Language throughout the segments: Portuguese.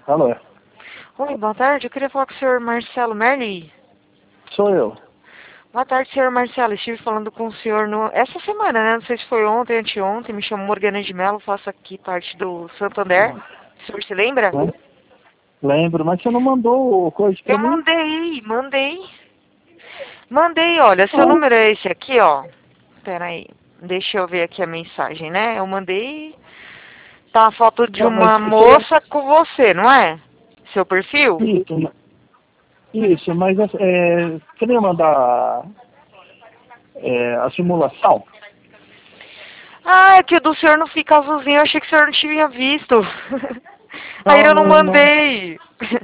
Alô, Oi, boa tarde. Eu queria falar com o senhor Marcelo Merli. sou eu. Boa tarde, senhor Marcelo. Estive falando com o senhor essa semana, né? Não sei se foi ontem, anteontem. Me chamo Morgana de Mello, faço aqui parte do Santander. O senhor se lembra? Né? Lembro, mas você não mandou coisa pra Eu mim? mandei, olha, seu Ah, número é esse aqui, ó. Pera aí, deixa eu ver aqui a mensagem, né? Eu mandei, tá a foto de não, mas uma moça com você, não é? Seu perfil? isso, isso, mas você não ia mandar a simulação? Ah, é que o do senhor não fica azulzinho, eu achei que o senhor não tinha visto. Aí Não, eu não não, não. mandei.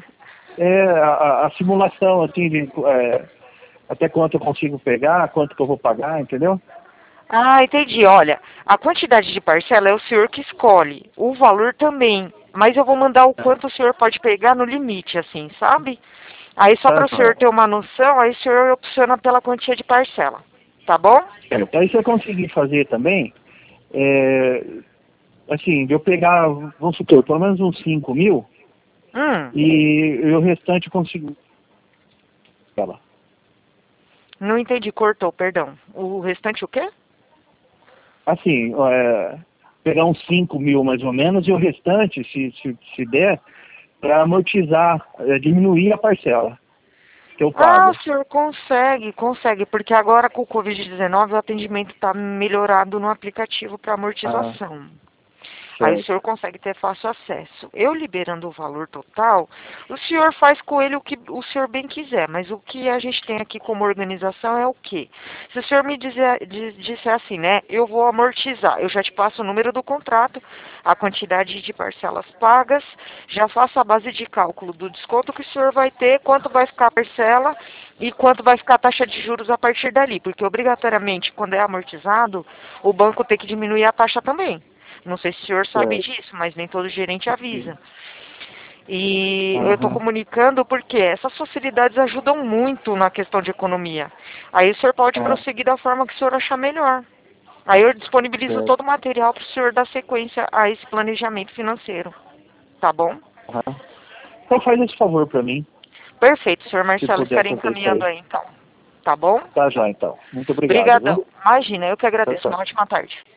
A simulação, assim, até quanto eu consigo pegar, quanto que eu vou pagar, entendeu? Ah, entendi. Olha, a quantidade de parcela é o senhor que escolhe. O valor também. Mas eu vou mandar o É, quanto o senhor pode pegar no limite, assim, sabe? Aí só tá, para o senhor ter uma noção, aí o senhor opciona pela quantia de parcela. Tá bom? Aí se eu conseguir fazer também, é, assim, de eu pegar, vamos supor, pelo menos uns 5 mil, Hum, e o restante eu consigo. Ela. não entendi, cortou, perdão. O restante o quê? Assim, pegar uns 5 mil mais ou menos, e o restante, se der, para amortizar, diminuir a parcela que eu Ah, o pago. senhor consegue, porque agora com o Covid-19 o atendimento está melhorado no aplicativo para Ah, amortização. Aí o certo. senhor consegue ter fácil acesso. Eu liberando o valor total, o senhor faz com ele o que o senhor bem quiser, mas o que a gente tem aqui como organização é o quê? Se o senhor me disser assim, né, eu vou amortizar, eu já te passo o número do contrato, a quantidade de parcelas pagas, já faço a base de cálculo do desconto que o senhor vai ter, quanto vai ficar a parcela e quanto vai ficar a taxa de juros a partir dali, porque obrigatoriamente, quando é amortizado, o banco tem que diminuir a taxa também. Não sei se o senhor sabe Certo. disso, mas nem todo gerente avisa. Sim. E eu estou Aham. comunicando porque essas facilidades ajudam muito na questão de economia. Aí o senhor pode Ah, prosseguir da forma que o senhor achar melhor. Aí eu disponibilizo certo. todo o material para o senhor dar sequência a esse planejamento financeiro. Tá bom? Aham. Então faz esse favor para mim, Perfeito, senhor se Marcelo. puder Estarei fazer isso encaminhando aí. aí então. Tá bom? Tá já, então. Muito obrigado, Obrigadão. viu? Imagina, eu que Tchau, agradeço. Uma tchau. ótima tarde.